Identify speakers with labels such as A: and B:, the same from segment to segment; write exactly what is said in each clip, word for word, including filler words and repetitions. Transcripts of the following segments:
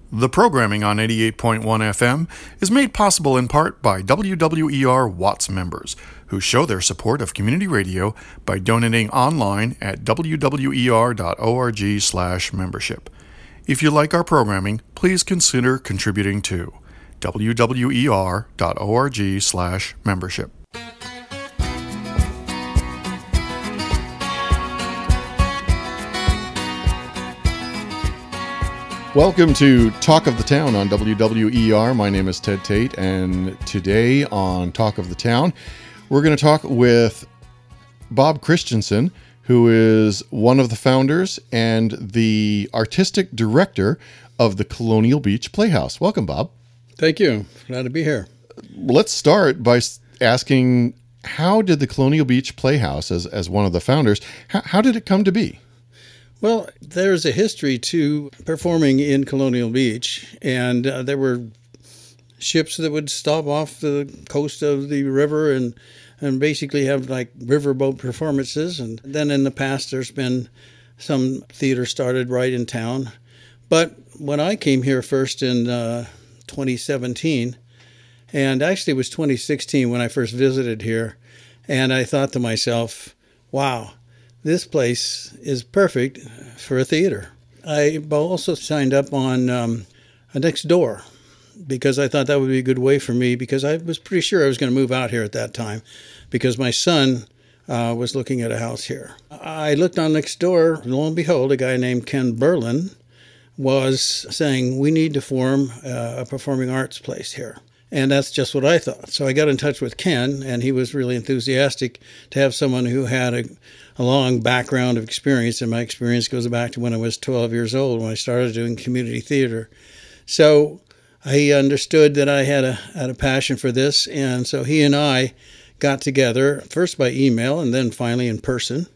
A: The programming on eighty-eight point one F M is made possible in part by W W E R Watts members, who show their support of community radio by donating online at w w e r dot org slash membership. If you like our programming, please consider contributing to w w e r dot org slash membership. Welcome to Talk of the Town on W W E R. My name is Ted Tate, and today on Talk of the Town, we're going to talk with Bob Christensen, who is one of the founders and the artistic director of the Colonial Beach Playhouse. Welcome, Bob.
B: Thank you. Glad to be here.
A: Let's start by asking, how did the Colonial Beach Playhouse, as, as one of the founders, how, how did it come to be?
B: Well, there's a history to performing in Colonial Beach, and uh, there were ships that would stop off the coast of the river and and basically have like riverboat performances. And then in the past, there's been some theater started right in town. But when I came here first in uh, twenty seventeen, and actually it was twenty sixteen when I first visited here, and I thought to myself, wow, this place is perfect for a theater. I also signed up on um, a Nextdoor because I thought that would be a good way for me, because I was pretty sure I was going to move out here at that time because my son uh, was looking at a house here. I looked on Nextdoor, and lo and behold, a guy named Ken Berlin was saying, we need to form uh, a performing arts place here. And that's just what I thought. So I got in touch with Ken, and he was really enthusiastic to have someone who had a, a long background of experience. And my experience goes back to when I was twelve years old, when I started doing community theater. So he understood that I had a had a passion for this. And so he and I got together, first by email and then finally in person,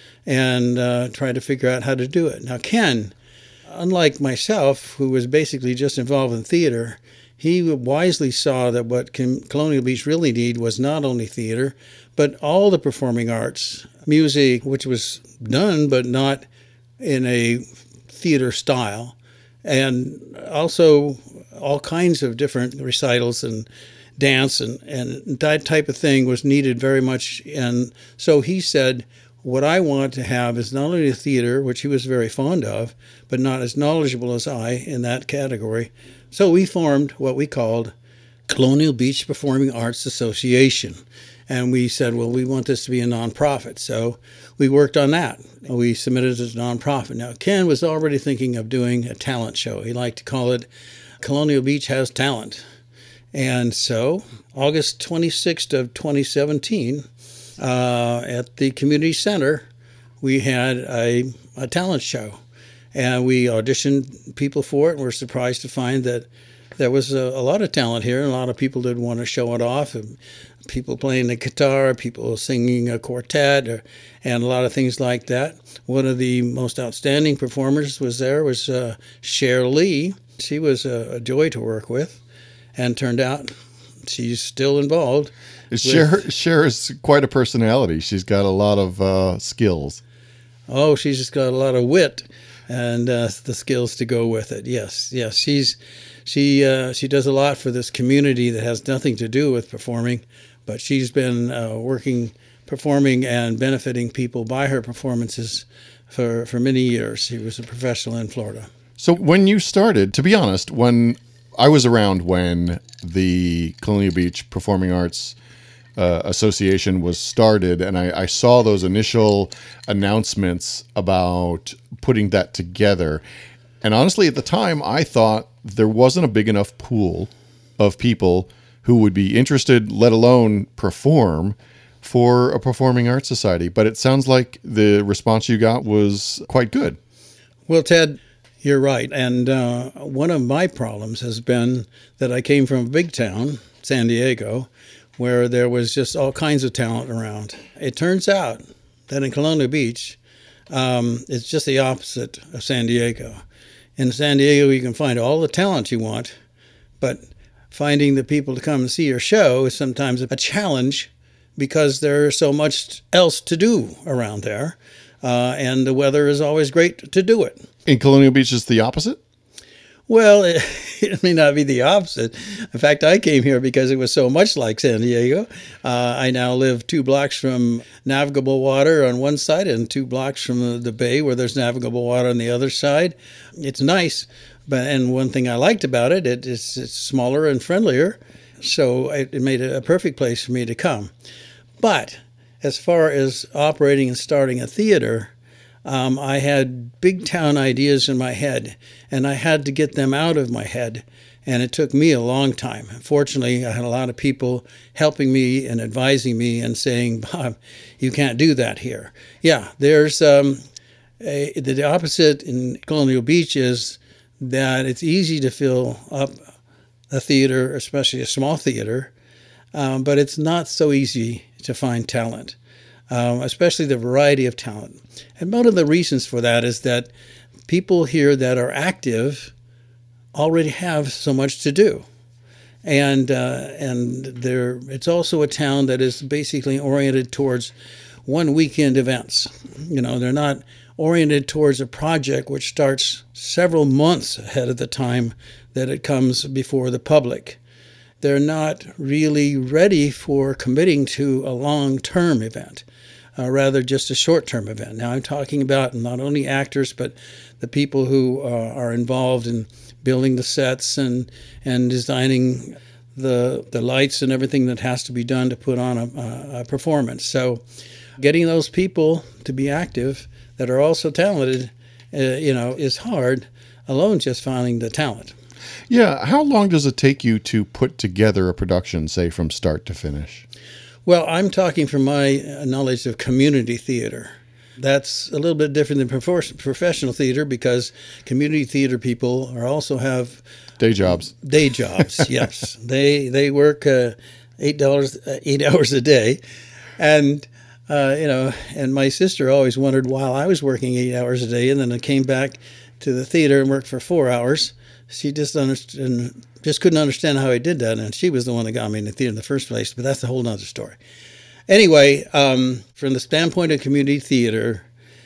B: and uh, tried to figure out how to do it. Now, Ken, unlike myself, who was basically just involved in theater, he wisely saw that what Colonial Beach really needed was not only theater, but all the performing arts, music, which was done, but not in a theater style, and also all kinds of different recitals and dance and, and that type of thing was needed very much. And so he said, what I want to have is not only a theater, which he was very fond of, but not as knowledgeable as I in that category. So we formed what we called Colonial Beach Performing Arts Association. And we said, well, we want this to be a nonprofit. So we worked on that. We submitted it as a nonprofit. Now, Ken was already thinking of doing a talent show. He liked to call it Colonial Beach Has Talent. And so August twenty-sixth of twenty seventeen, uh, at the community center, we had a, a talent show. And we auditioned people for it, and we're surprised to find that there was a, a lot of talent here, and a lot of people did want to show it off. And people playing the guitar, people singing a quartet, or, and a lot of things like that. One of the most outstanding performers was there was uh, Cher Lee. She was a, a joy to work with, and turned out she's still involved.
A: Cher, Cher is quite a personality. She's got a lot of uh, skills.
B: Oh, she's just got a lot of wit. And uh, the skills to go with it. Yes, yes. She's she uh, she does a lot for this community that has nothing to do with performing, but she's been uh, working, performing, and benefiting people by her performances for, for many years. She was a professional in Florida.
A: So when you started, to be honest, when I was around when the Colonial Beach Performing Arts Uh, association was started, and I, I saw those initial announcements about putting that together. And honestly, at the time, I thought there wasn't a big enough pool of people who would be interested, let alone perform, for a performing arts society. But it sounds like the response you got was quite good.
B: Well, Ted, you're right. And uh, one of my problems has been that I came from a big town, San Diego, where there was just all kinds of talent around. It turns out that in Colonial Beach, um, it's just the opposite of San Diego. In San Diego, you can find all the talent you want, but finding the people to come and see your show is sometimes a challenge because there's so much else to do around there, uh, and the weather is always great to do it.
A: In Colonial Beach, is the opposite?
B: Well, it, it may not be the opposite. In fact, I came here because it was so much like San Diego. Uh, I now live two blocks from navigable water on one side and two blocks from the, the bay where there's navigable water on the other side. It's nice, but and one thing I liked about it, it is it's smaller and friendlier, so it, it made it a perfect place for me to come. But as far as operating and starting a theater, Um, I had big town ideas in my head, and I had to get them out of my head, and it took me a long time. Fortunately, I had a lot of people helping me and advising me and saying, Bob, you can't do that here. Yeah, there's um, a, the opposite in Colonial Beach is that it's easy to fill up a theater, especially a small theater, um, but it's not so easy to find talent. Um, especially the variety of talent. And one of the reasons for that is that people here that are active already have so much to do. And uh, and there, it's also a town that is basically oriented towards one weekend events. You know, they're not oriented towards a project which starts several months ahead of the time that it comes before the public. They're not really ready for committing to a long-term event. Uh, rather just a short-term event. Now I'm talking about not only actors, but the people who uh, are involved in building the sets and and designing the the lights and everything that has to be done to put on a, a performance. So getting those people to be active that are also talented, uh, you know, is hard, alone just finding the talent.
A: Yeah. How long does it take you to put together a production, say, from start to finish?
B: Well, I'm talking from my knowledge of community theater. That's a little bit different than professional theater because community theater people are also have
A: day jobs.
B: Day jobs, yes. They they work uh, eight dollars uh, eight hours a day, and uh, you know. And my sister always wondered while I was working eight hours a day, and then I came back to the theater and worked for four hours. She just understood. Just couldn't understand how I did that, and she was the one that got me in the theater in the first place, but that's a whole nother story. Anyway, um, from the standpoint of community theater,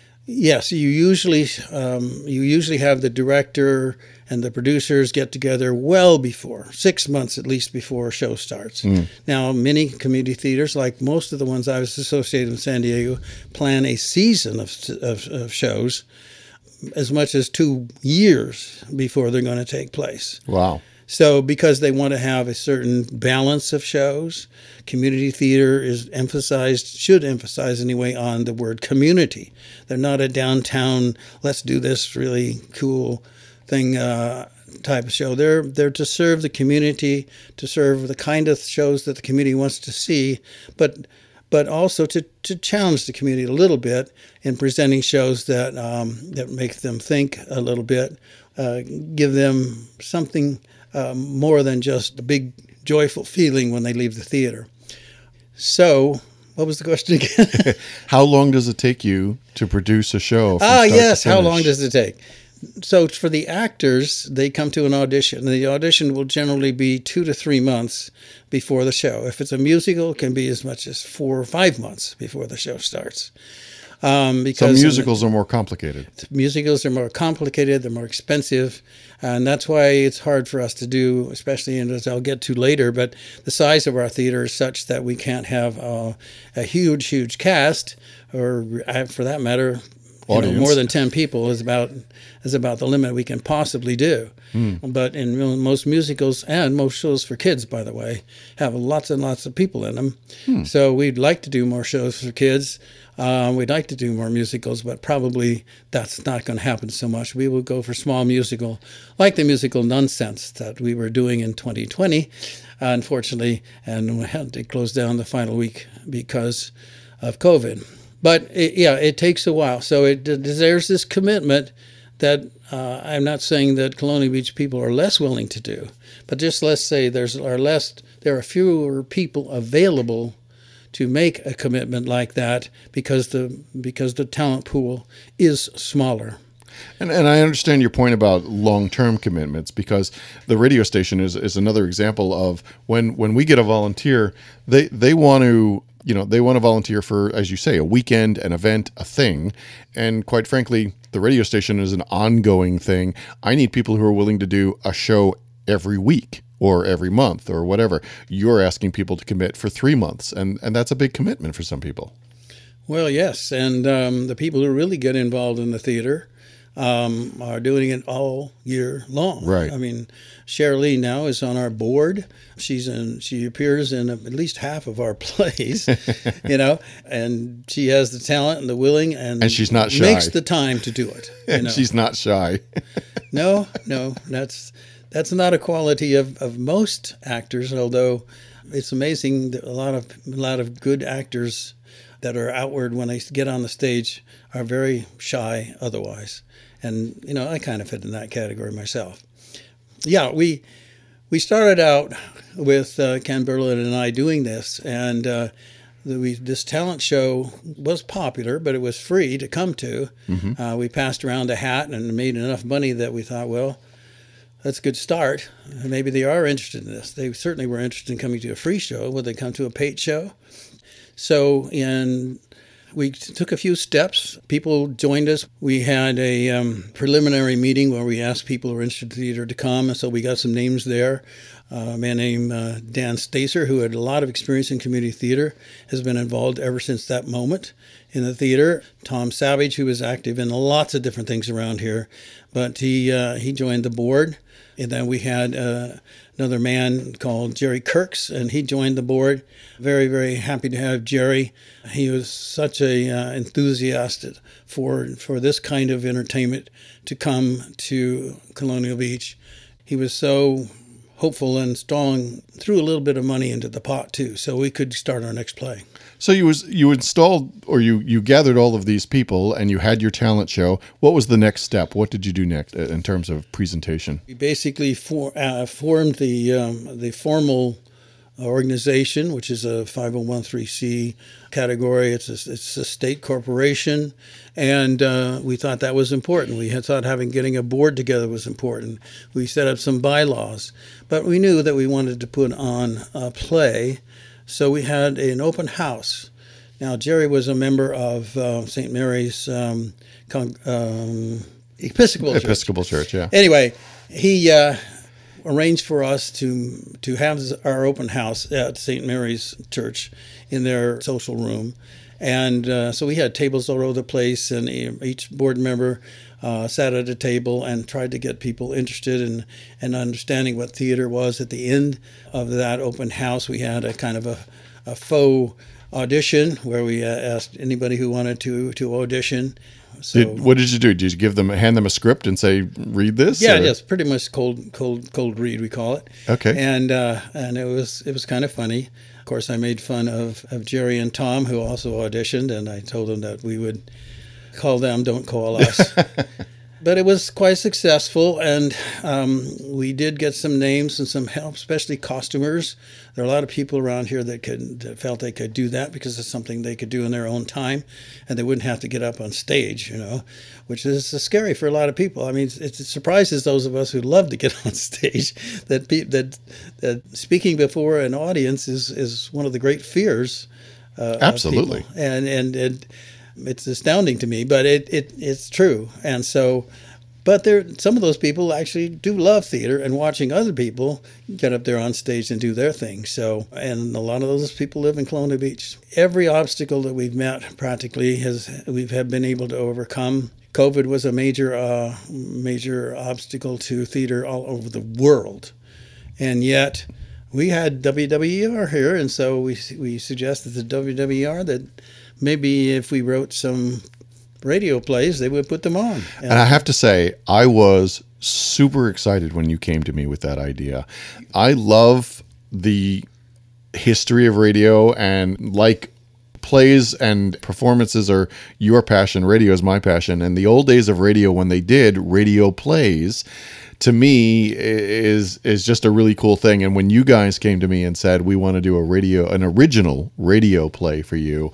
B: yes, you usually um, you usually have the director and the producers get together well before, six months at least before a show starts. Mm. Now, many community theaters, like most of the ones I was associated with in San Diego, plan a season of, of, of shows as much as two years before they're going to take place.
A: Wow.
B: So because they want to have a certain balance of shows, community theater is emphasized, should emphasize anyway, on the word community. They're not a downtown, let's do this really cool thing uh, type of show. They're they're to serve the community, to serve the kind of shows that the community wants to see, but but also to, to challenge the community a little bit in presenting shows that um, that make them think a little bit, uh, give them something Uh, more than just a big joyful feeling when they leave the theater. So, what was the question again?
A: How long does it take you to produce a show? From
B: ah,
A: start
B: yes.
A: to
B: How
A: finish?
B: long does it take? So, for the actors, they come to an audition. The audition will generally be two to three months before the show. If it's a musical, it can be as much as four or five months before the show starts. Um, because
A: Some musicals are more complicated.
B: Musicals are more complicated, they're more expensive, and that's why it's hard for us to do, especially, and as I'll get to later, but the size of our theater is such that we can't have uh, a huge, huge cast, or uh, for that matter, you know, more than ten people is about is about the limit we can possibly do. Mm. But in most musicals and most shows for kids, by the way, have lots and lots of people in them. Mm. So we'd like to do more shows for kids. Um, we'd like to do more musicals, but probably that's not going to happen so much. We will go for small musical, like the musical Nonsense that we were doing in twenty twenty, uh, unfortunately, and we had to close down the final week because of COVID. But it, yeah, it takes a while. So it, there's this commitment that uh, I'm not saying that Colonial Beach people are less willing to do, but just let's say there's are less, there are fewer people available to make a commitment like that because the because the talent pool is smaller.
A: And and I understand your point about long-term commitments, because the radio station is, is another example of when, when we get a volunteer, they, they want to you know, they want to volunteer for, as you say, a weekend, an event, a thing. And quite frankly, the radio station is an ongoing thing. I need people who are willing to do a show every week or every month or whatever. You're asking people to commit for three months, and, and that's a big commitment for some people.
B: Well, yes, and um, the people who really get involved in the theater um, are doing it all year long.
A: Right.
B: I mean, Shirley now is on our board. She's in. She appears in at least half of our plays, you know, and she has the talent and the willing, and,
A: and she's not shy.
B: Makes the time to do it. You
A: and
B: know?
A: She's not shy.
B: no, no, that's that's not a quality of, of most actors. Although it's amazing that a lot of a lot of good actors that are outward when they get on the stage are very shy otherwise. And, you know, I kind of fit in that category myself. Yeah, we we started out with uh, Ken Berlin and I doing this, and uh, the, we, this talent show was popular, but it was free to come to. Mm-hmm. Uh, we passed around a hat and made enough money that we thought, well, that's a good start. Maybe they are interested in this. They certainly were interested in coming to a free show. Would they come to a paid show? So in we took a few steps. People joined us. We had a um, preliminary meeting where we asked people who were interested in theater to come, and so we got some names there. Uh, a man named uh, Dan Stacer, who had a lot of experience in community theater, has been involved ever since that moment in the theater. Tom Savage, who was active in lots of different things around here, but he uh, he joined the board. And then we had uh, another man called Jerry Kirks, and he joined the board. Very, very happy to have Jerry. He was such a uh, enthusiast for for this kind of entertainment to come to Colonial Beach. He was so hopeful and strong, threw a little bit of money into the pot too, so we could start our next play.
A: So you was you installed or you you gathered all of these people and you had your talent show. What was the next step? What did you do next in terms of presentation?
B: We basically for, uh, formed the um, the formal organization, which is a five oh one c category. It's a, it's a state corporation, and uh, we thought that was important. We had thought having getting a board together was important. We set up some bylaws, but we knew that we wanted to put on a play. So we had an open house. Now, Jerry was a member of uh, Saint Mary's um, Con- um, Episcopal Church.
A: Episcopal Church, yeah.
B: Anyway, he uh, arranged for us to to have our open house at Saint Mary's Church in their social room. And uh, so we had tables all over the place, and each board member uh, sat at a table and tried to get people interested in, in understanding what theater was. At the end of that open house, we had a kind of a, a faux audition where we uh, asked anybody who wanted to to audition. So,
A: did, what did you do? Did you give them, hand them a script and say, read this?
B: Yeah,
A: or?
B: yes, pretty much cold, cold, cold read, we call it.
A: Okay.
B: And uh, and it was it was kind of funny. Of course, I made fun of, of Jerry and Tom, who also auditioned, and I told them that we would call them, don't call us. But it was quite successful, and um, we did get some names and some help, especially costumers. There are a lot of people around here that could that felt they could do that because it's something they could do in their own time, and they wouldn't have to get up on stage, you know, which is scary for a lot of people. I mean, it, it surprises those of us who love to get on stage that pe- that that speaking before an audience is, is one of the great fears. Uh,
A: Absolutely,
B: of people. and and and. It's astounding to me, but it, it it's true. And so, but there some of those people actually do love theater and watching other people get up there on stage and do their thing. So, and a lot of those people live in Colonial Beach. Every obstacle that we've met practically has we've have been able to overcome. COVID was a major uh, major obstacle to theater all over the world, and yet we had W W E R here, and so we we suggested to W W E R that maybe if we wrote some radio plays, they would put them on. And,
A: and I have to say, I was super excited when you came to me with that idea. I love the history of radio, and like plays and performances are your passion, radio is my passion. And the old days of radio, when they did radio plays, to me is is just a really cool thing. And when you guys came to me and said, we want to do a radio, an original radio play for you,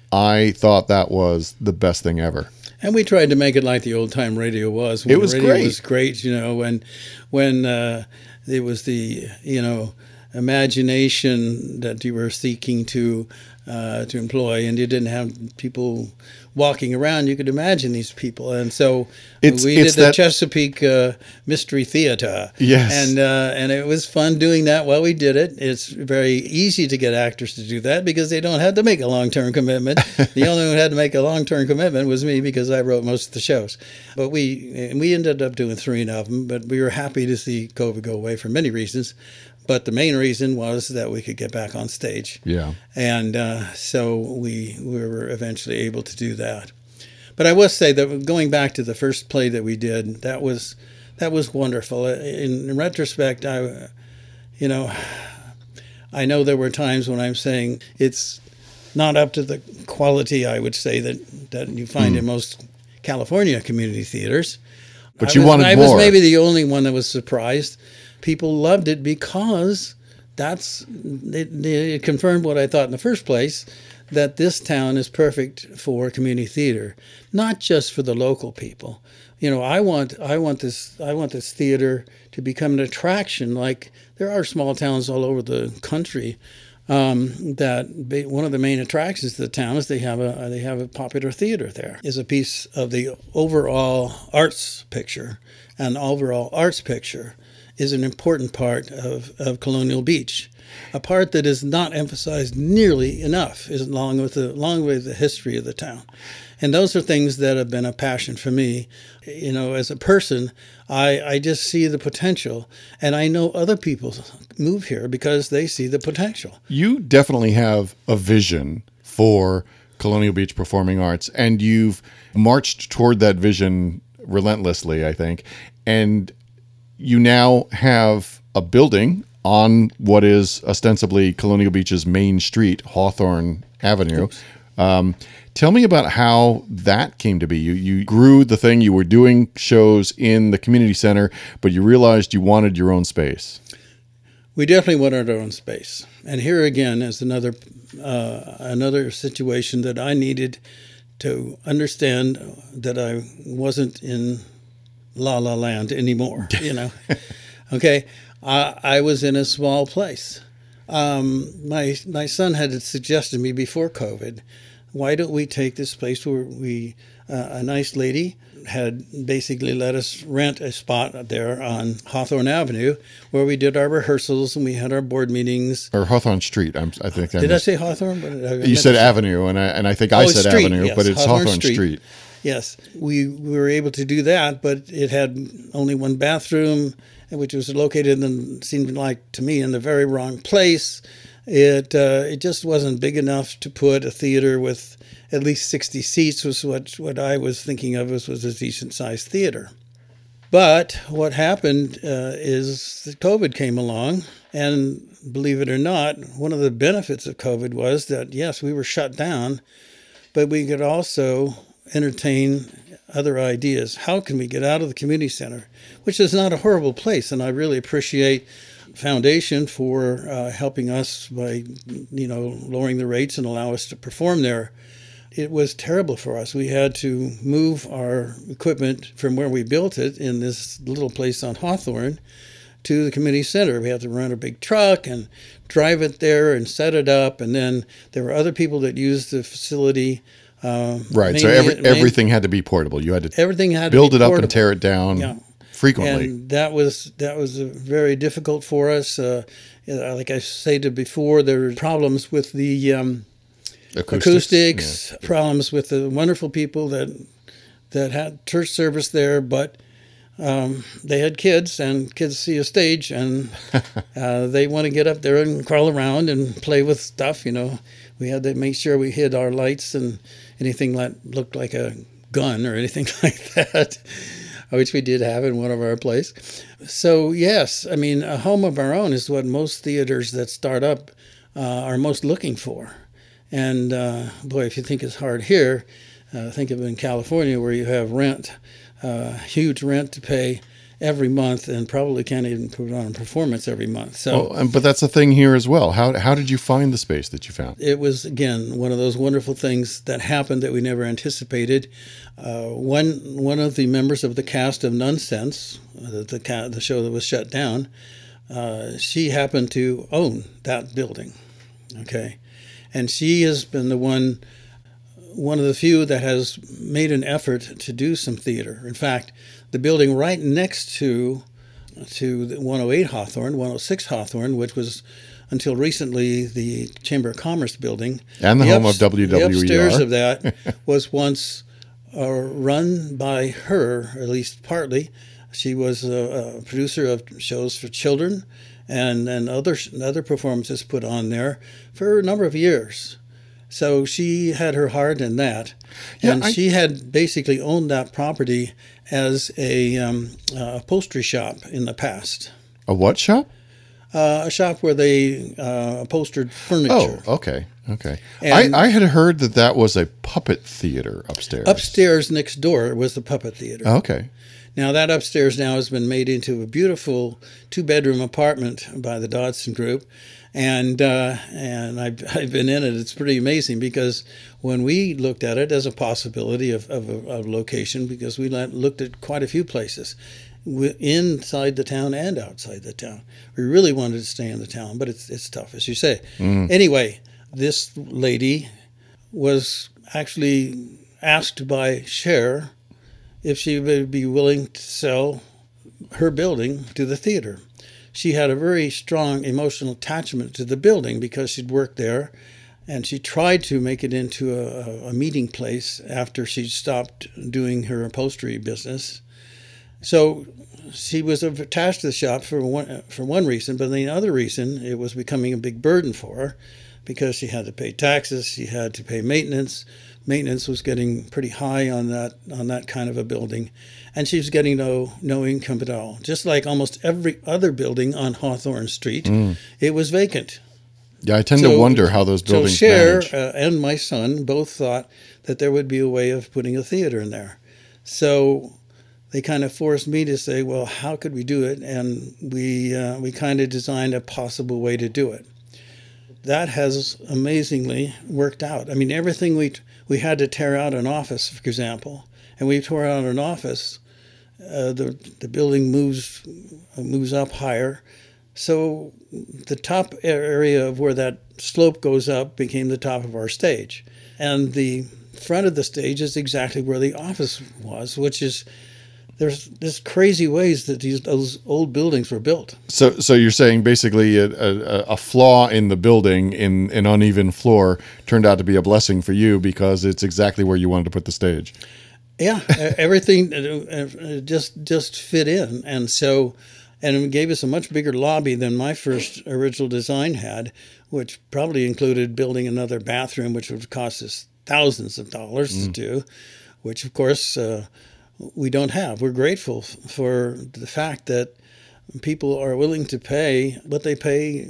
A: I thought that was the best thing ever.
B: And we tried to make it like the old time radio was. When
A: it was
B: radio
A: great.
B: It was great, you know, when when uh, it was the, you know, imagination that you were seeking to uh, to employ, and you didn't have people walking around. You could imagine these people, and so
A: it's,
B: we
A: it's
B: did the
A: that,
B: Chesapeake uh, Mystery Theater.
A: Yes,
B: and uh, and it was fun doing that while we did it. It's very easy to get actors to do that because they don't have to make a long term commitment. The only one who had to make a long term commitment was me because I wrote most of the shows. But we and we ended up doing three of them. But we were happy to see COVID go away for many reasons. But the main reason was that we could get back on stage.
A: Yeah.
B: And uh, so we, we were eventually able to do that. But I will say that going back to the first play that we did, that was that was wonderful. In, in retrospect, I, you know, I know there were times when I'm saying it's not up to the quality, I would say, that, that you find mm. in most California community theaters.
A: But
B: I
A: you
B: was,
A: wanted
B: I
A: more.
B: I was maybe the only one that was surprised. People loved it because that's it, it confirmed what I thought in the first place, that this town is perfect for community theater, not just for the local people. You know, I want I want this I want this theater to become an attraction. Like there are small towns all over the country um, that one of the main attractions to the town is they have a they have a popular theater there. Is a piece of the overall arts picture, and overall arts picture is an important part of, of Colonial Beach, a part that is not emphasized nearly enough, is along with the along with the history of the town. And those are things that have been a passion for me. You know, as a person, I, I just see the potential, and I know other people move here because they see the potential.
A: You definitely have a vision for Colonial Beach Performing Arts, and you've marched toward that vision relentlessly, I think. And you now have a building on what is ostensibly Colonial Beach's main street, Hawthorne Avenue. Um, tell me about how that came to be. You you grew the thing. You were doing shows in the community center, but you realized you wanted your own space.
B: We definitely wanted our own space. And here again is another uh, another situation that I needed to understand that I wasn't in La La Land anymore, you know. Okay, I, I was in a small place. Um, my my son had suggested to me before COVID, why don't we take this place where we, uh, a nice lady had basically let us rent a spot there on Hawthorne Avenue where we did our rehearsals and we had our board meetings.
A: Or Hawthorne Street, I'm, I think. I
B: did
A: missed.
B: I say Hawthorne? But I
A: you said Avenue, and I and I think
B: oh,
A: I said
B: street,
A: Avenue,
B: yes,
A: but it's
B: Hawthorne,
A: Hawthorne
B: Street.
A: Street.
B: Yes, we, we were able to do that, but it had only one bathroom, which was located in, seemed like to me, in the very wrong place. It uh, it just wasn't big enough to put a theater with at least sixty seats, was what, what I was thinking of as was a decent-sized theater. But what happened uh, is that COVID came along, and believe it or not, one of the benefits of COVID was that, yes, we were shut down, but we could also entertain other ideas. How can we get out of the community center, which is not a horrible place? And I really appreciate Foundation for uh, helping us by, you know, lowering the rates and allow us to perform there. It was terrible for us. We had to move our equipment from where we built it in this little place on Hawthorne to the community center. We had to rent a big truck and drive it there and set it up. And then there were other people that used the facility. Uh,
A: right. So every, main, everything had to be portable. You had to
B: everything had
A: build
B: to be
A: it
B: portable.
A: up and tear it down yeah. frequently.
B: And that was that was uh, very difficult for us. Uh, like I stated before, there were problems with the um, acoustics, acoustics yeah. problems with the wonderful people that that had church service there, but um, they had kids, and kids see a stage, and uh, they want to get up there and crawl around and play with stuff. You know, we had to make sure we hid our lights and anything that looked like a gun or anything like that, which we did have in one of our plays. So yes, I mean, a home of our own is what most theaters that start up uh, are most looking for. And uh, boy, if you think it's hard here, uh, think of it in California where you have rent, uh, huge rent to pay every month, and probably can't even put on a performance every month. So,
A: well, but that's a thing here as well. How how did you find the space that you found?
B: It was, again, one of those wonderful things that happened that we never anticipated. Uh, one one of the members of the cast of Nonsense, the the, the show that was shut down, uh, she happened to own that building. Okay. and she has been the one, one of the few that has made an effort to do some theater. In fact, the building right next to to the one oh eight Hawthorne, one oh six Hawthorne, which was until recently the Chamber of Commerce building,
A: and the, the home ups, of W W E R.
B: The upstairs of that was once uh, run by her, at least partly. She was a, a producer of shows for children and, and other other performances put on there for a number of years. So she had her heart in that. Yeah, and I, she had basically owned that property as a um, uh, upholstery shop in the past.
A: A what shop?
B: Uh, a shop where they uh, upholstered furniture.
A: Oh, okay, okay. I, I had heard that that was a puppet theater upstairs.
B: Upstairs next door was the puppet theater.
A: Okay.
B: Now, that upstairs now has been made into a beautiful two-bedroom apartment by the Dodson Group, and uh, and I've, I've been in it. It's pretty amazing because when we looked at it as a possibility of, of a of location, because we looked at quite a few places inside the town and outside the town. We really wanted to stay in the town, but it's it's tough, as you say. Mm. Anyway, this lady was actually asked by Cher if she would be willing to sell her building to the theater. She had a very strong emotional attachment to the building because she'd worked there, and she tried to make it into a, a meeting place after she stopped doing her upholstery business. So she was attached to the shop for one, for one reason, but the other reason, it was becoming a big burden for her because she had to pay taxes, she had to pay maintenance. Maintenance was getting pretty high on that on that kind of a building, and she was getting no no income at all. Just like almost every other building on Hawthorne Street, mm. it was vacant.
A: Yeah, I tend so, to wonder how those buildings
B: so Cher,
A: manage.
B: Uh, and my son both thought that there would be a way of putting a theater in there. So they kind of forced me to say, well, how could we do it? And we uh, we kind of designed a possible way to do it. That has amazingly worked out. I mean, everything we we had to tear out an office, for example, and we tore out an office. Uh, the the building moves moves up higher, so the top area of where that slope goes up became the top of our stage, and the front of the stage is exactly where the office was, which is. There's this crazy ways that these those old buildings were built.
A: So, so you're saying basically a, a, a flaw in the building, in an uneven floor, turned out to be a blessing for you because it's exactly where you wanted to put the stage.
B: Yeah, everything just just fit in, and so and it gave us a much bigger lobby than my first original design had, which probably included building another bathroom, which would cost us thousands of dollars mm. to do, which of course. Uh, We don't have. We're grateful for the fact that people are willing to pay what they pay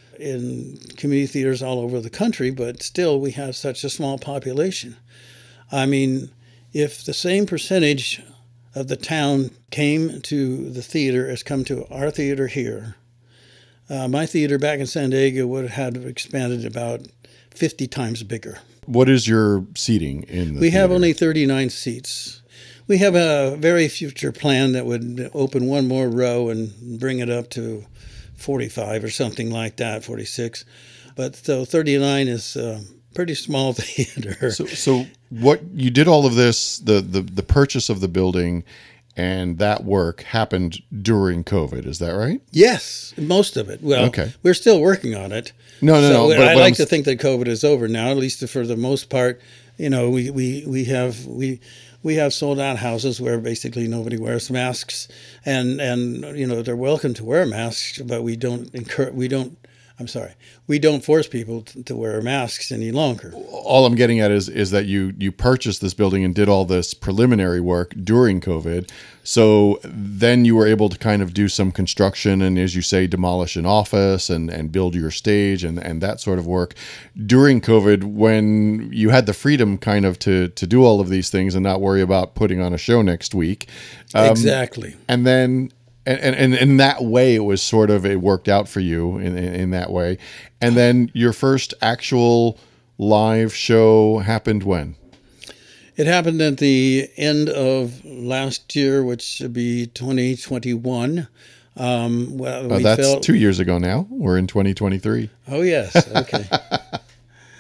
B: in community theaters all over the country, but still we have such a small population. I mean, if the same percentage of the town came to the theater as come to our theater here, uh, my theater back in San Diego would have had expanded about fifty times bigger.
A: What is your seating in the
B: We
A: theater?
B: have only thirty-nine seats. We have a very future plan that would open one more row and bring it up to forty-five or something like that, forty-six. But so thirty-nine is a pretty small theater.
A: So, so what you did all of this, the, the, the purchase of the building and that work happened during COVID. Is that right?
B: Yes, most of it. Well,
A: okay.
B: We're still working on it.
A: No, no,
B: so
A: no.
B: But,
A: I
B: but like
A: I'm...
B: to think that COVID is over now, at least for the most part. You know, we, we, we have we we have sold out houses where basically nobody wears masks, and, and you know they're welcome to wear masks, but we don't encourage we don't. I'm sorry, we don't force people to, to wear masks any longer.
A: All I'm getting at is is that you you purchased this building and did all this preliminary work during COVID. So then you were able to kind of do some construction and, as you say, demolish an office and, and build your stage and, and that sort of work during COVID, when you had the freedom kind of to to do all of these things and not worry about putting on a show next week.
B: Um, exactly.
A: And then And, and, and in that way, it was sort of, it worked out for you in, in, in that way. And then your first actual live show happened when?
B: It happened at the end of last year, which would be twenty twenty-one. Um, well,
A: oh,
B: we
A: that's
B: felt...
A: two years ago now. We're in twenty twenty-three.
B: Oh, yes. Okay.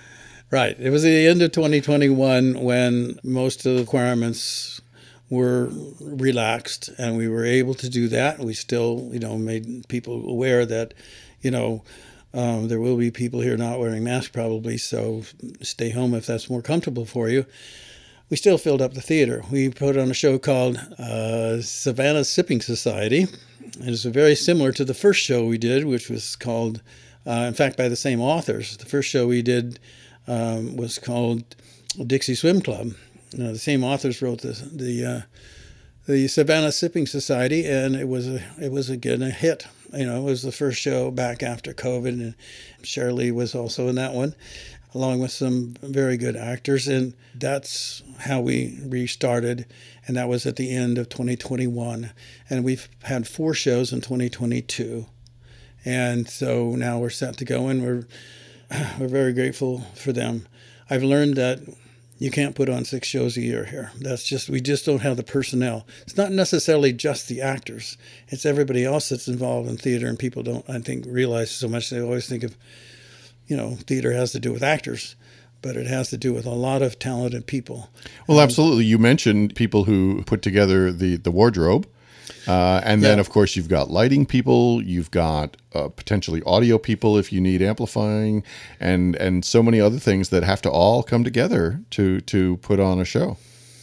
B: Right. It was the end of twenty twenty-one when most of the requirements were relaxed, and we were able to do that. We still, you know, made people aware that, you know, um, there will be people here not wearing masks probably, so stay home if that's more comfortable for you. We still filled up the theater. We put on a show called uh, Savannah Sipping Society. It was very similar to the first show we did, which was called, uh, in fact, by the same authors. The first show we did um, was called Dixie Swim Club. You know, the same authors wrote the the uh, the Savannah Sipping Society, and it was a, it was again a hit. You know, it was the first show back after COVID, and Shirley was also in that one, along with some very good actors, and that's how we restarted, and that was at the end of twenty twenty-one, and we've had four shows in twenty twenty-two, and so now we're set to go, and we're we're very grateful for them. I've learned that you can't put on six shows a year here. That's just, we just don't have the personnel. It's not necessarily just the actors. It's everybody else that's involved in theater, and people don't, I think, realize so much. They always think of, you know, theater has to do with actors, but it has to do with a lot of talented people.
A: Well, absolutely. You mentioned people who put together the, the wardrobe. Uh, and then,
B: Yeah.
A: of course, you've got lighting people, you've got uh, potentially audio people if you need amplifying, and and so many other things that have to all come together to, to put on a show.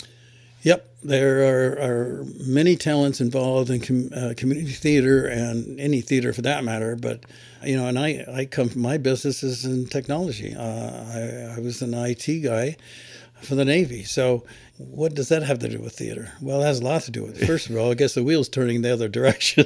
B: Yep. There are, are many talents involved in com, uh, community theater and any theater for that matter. But, you know, and I, I come from, my business is in technology. Uh, I, I was an I T guy for the Navy. So what does that have to do with theater? Well, it has a lot to do with it. First of all, I guess the wheel's turning the other direction.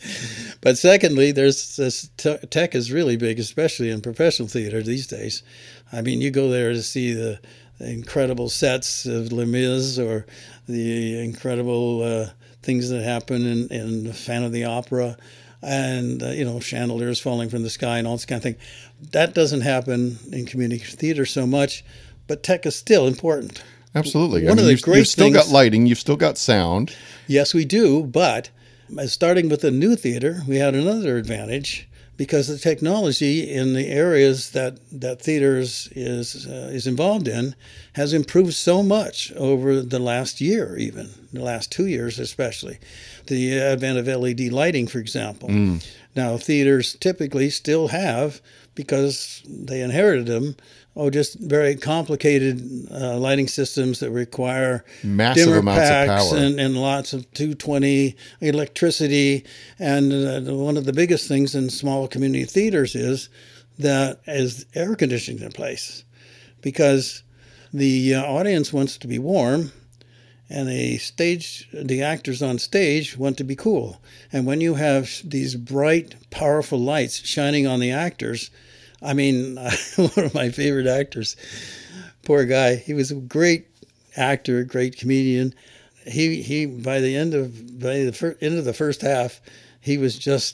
B: But secondly, there's this te- tech is really big, especially in professional theater these days. I mean, you go there to see the, the incredible sets of Les Mis or the incredible uh, things that happen in, in the Phantom of the Opera, and, uh, you know, chandeliers falling from the sky and all this kind of thing. That doesn't happen in community theater so much, but tech is still important.
A: Absolutely.
B: One
A: I mean,
B: of the
A: you've,
B: great
A: you've still
B: things-
A: got lighting, you've still got sound.
B: Yes, we do, but starting with the new theater, we had another advantage because the technology in the areas that, that theaters is uh, is involved in has improved so much over the last year, even the last two years especially. The advent of L E D lighting, for example.
A: Mm.
B: Now, theaters typically still have, because they inherited them, oh, just very complicated uh, lighting systems that require
A: Massive
B: dimmer
A: amounts of
B: packs
A: power.
B: and, and lots of two twenty electricity. And uh, one of the biggest things in small community theaters is that is air conditioning in place, because the uh, audience wants to be warm, and the stage, the actors on stage want to be cool. And when you have these bright, powerful lights shining on the actors, I mean, one of my favorite actors, poor guy, he was a great actor, great comedian. He he by the end of by the fir- end of the first half, he was just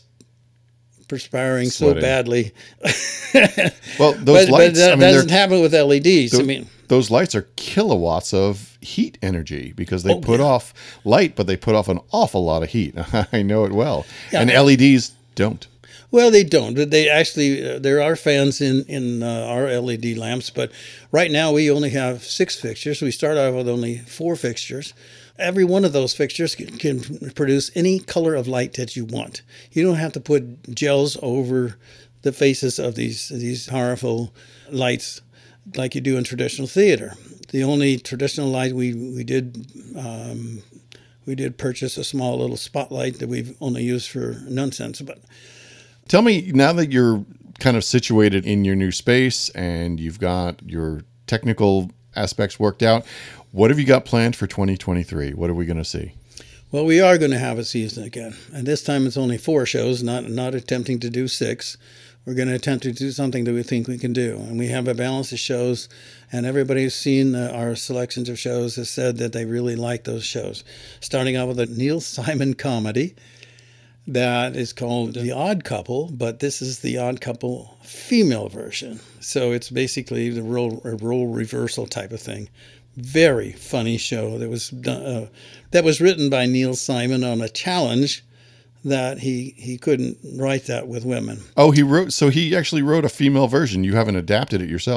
B: perspiring so
A: Sweating.
B: badly.
A: Well, those
B: but,
A: lights,
B: but that
A: I mean, they're-
B: doesn't happen with L E Ds. I
A: Those,
B: mean,
A: those lights are kilowatts of heat energy because they
B: Oh,
A: put
B: yeah.
A: off light, but they put off an awful lot of heat. I know it well.
B: Yeah.
A: And L E Ds don't.
B: well, they don't. But they actually, uh, there are fans in in uh, our L E D lamps, but right now we only have six fixtures. We start out with only four fixtures. Every one of those fixtures can, can produce any color of light that you want. You don't have to put gels over the faces of these these powerful lights like you do in traditional theater. The only traditional light we we did um, we did purchase a small little spotlight that we've only used for nonsense. But
A: Tell me, now that you're kind of situated in your new space and you've got your technical aspects worked out, what have you got planned for twenty twenty-three? What are we going to see?
B: well, we are going to have a season again, and this time it's only four shows, not not attempting to do six. We're going to attempt to do something that we think we can do, and we have a balance of shows. And everybody who's seen uh, our selections of shows has said that they really like those shows. Starting out with a Neil Simon comedy that is called The Odd Couple, but this is the Odd Couple female version. So it's basically the role a role reversal type of thing. Very funny show that was done, uh, that was written by Neil Simon on a challenge that he he couldn't write that with women.
A: Oh, he wrote, so he actually wrote a female version. You haven't adapted it yourselves.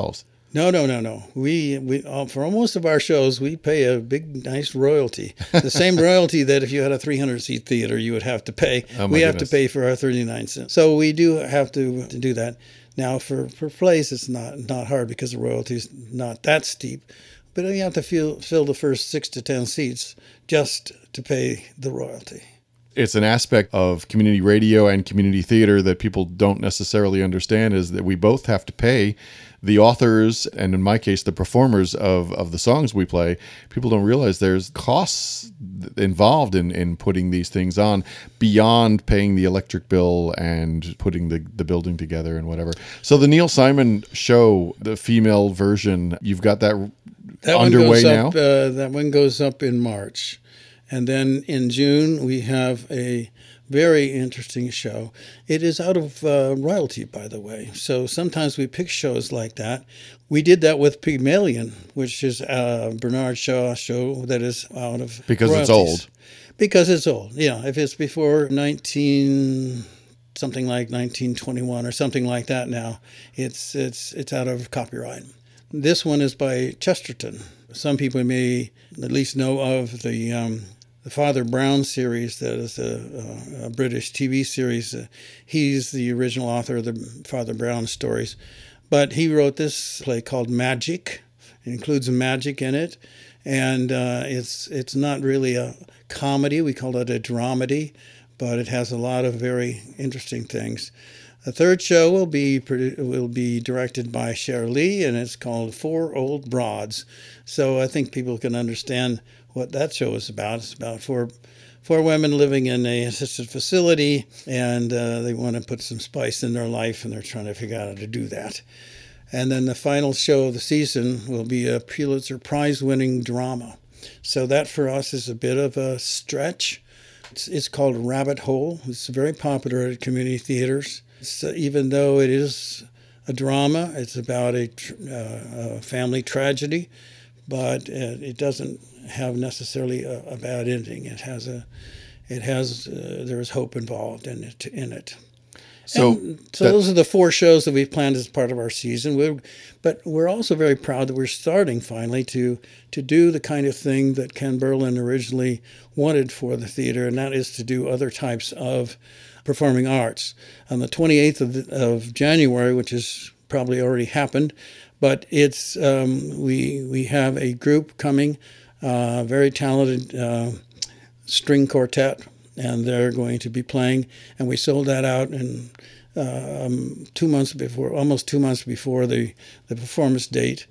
B: No, no, no, no. We we uh, for most of our shows we pay a big, nice royalty. The same royalty that if you had a three hundred seat theater you would have to pay.
A: Oh, my
B: we have
A: goodness.
B: to pay for our thirty-nine cents. So we do have to, to do that. Now for, for plays it's not not hard because the royalty is not that steep, but you have to fill fill the first six to ten seats just to pay the royalty.
A: It's an aspect of community radio and community theater that people don't necessarily understand, is that we both have to pay the authors, and in my case, the performers of, of the songs we play. People don't realize there's costs involved in, in putting these things on beyond paying the electric bill and putting the, the building together and whatever. So the Neil Simon show, the female version, you've got that,
B: that
A: underway
B: one goes
A: now?
B: Up, uh, that one goes up in March. And then in June, we have a very interesting show. It is out of uh, royalty, by the way. So sometimes we pick shows like that. We did that with Pygmalion, which is a Bernard Shaw show that is out of
A: Because
B: royalties.
A: it's old.
B: Because it's old, yeah. If it's before nineteen, something like nineteen twenty-one or something like that now, it's it's it's out of copyright. This one is by Chesterton. Some people may at least know of the um, the Father Brown series, that is a, a British T V series. Uh, he's the original author of the Father Brown stories. But he wrote this play called Magic. It includes magic in it. And uh, it's it's not really a comedy. We call it a dramedy. But it has a lot of very interesting things. The third show will be will be directed by Cher Lee, and it's called Four Old Broads. So I think people can understand what that show is about. It's about four four women living in a assisted facility, and uh, they want to put some spice in their life, and they're trying to figure out how to do that. And then the final show of the season will be a Pulitzer Prize-winning drama. So that for us is a bit of a stretch. It's, it's called Rabbit Hole. It's very popular at community theaters. So even though it is a drama, it's about a, uh, a family tragedy, but it, it doesn't have necessarily a, a bad ending. It has a, it has uh, there is hope involved in it. In it.
A: So,
B: And so
A: that,
B: those are the four shows that we've planned as part of our season. We're, but we're also very proud that we're starting finally to to do the kind of thing that Ken Berlin originally wanted for the theater, and that is to do other types of performing arts. On the twenty-eighth of, of January, which has probably already happened, but it's um, we we have a group coming, uh, very talented uh, string quartet, and they're going to be playing. And we sold that out in uh, um, two months before, almost two months before the, the performance date.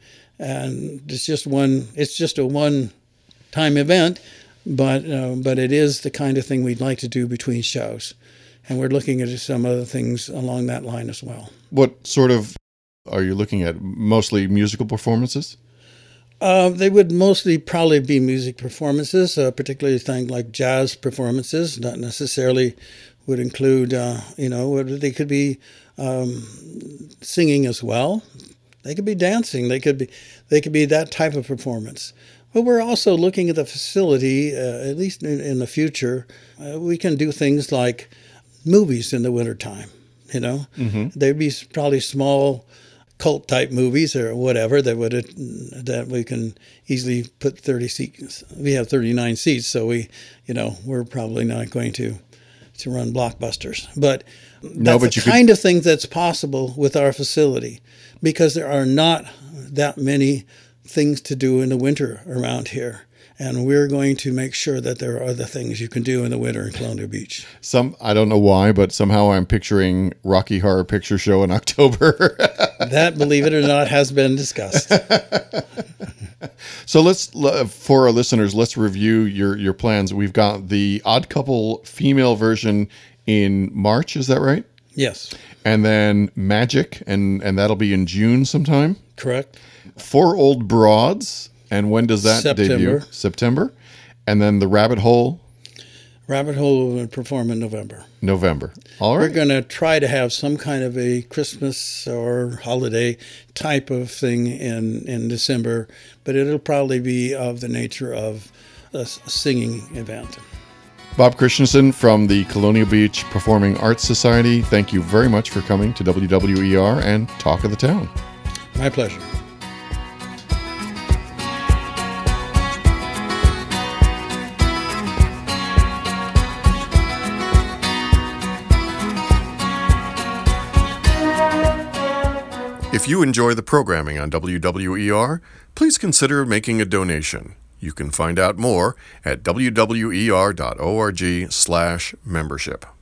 B: And it's just one. It's just a one-time event, but uh, but it is the kind of thing we'd like to do between shows. And we're looking at some other things along that line as well.
A: what sort of are you looking at? Mostly musical performances?
B: Uh, they would mostly probably be music performances, uh, particularly things like jazz performances. Not necessarily would include, uh, you know, they could be um, singing as well. They could be dancing. They could be, they could be that type of performance. But we're also looking at the facility, uh, at least in, in the future. Uh, we can do things like movies in the wintertime, you know. Mm-hmm. They'd be probably small cult type movies or whatever that would that we can easily put thirty seats. We have thirty-nine seats, so we, you know, we're probably not going to to run blockbusters. But
A: No,
B: that's
A: but
B: the
A: you
B: kind of thing that's possible with our facility, because there are not that many things to do in the winter around here. And we're going to make sure that there are other things you can do in the winter in Colonial Beach.
A: Some, I don't know why, but somehow I'm picturing Rocky Horror Picture Show in October.
B: That, believe it or not, has been discussed.
A: So let's, for our listeners, let's review your, your plans. We've got the Odd Couple female version in March, is that right?
B: Yes,
A: And then Magic, and, and that'll be in June sometime.
B: correct.
A: Four Old Broads, and when does that
B: September.
A: debut? September. And then the Rabbit Hole,
B: Rabbit Hole will perform in November.
A: November. All
B: We're
A: right.
B: going to try to have some kind of a Christmas or holiday type of thing in, in December, but it'll probably be of the nature of a singing event.
A: Bob Christensen from the Colonial Beach Performing Arts Society, thank you very much for coming to W W E R and Talk of the Town.
B: My pleasure.
A: If you enjoy the programming on W W E R, please consider making a donation. You can find out more at w w e r dot org slash membership.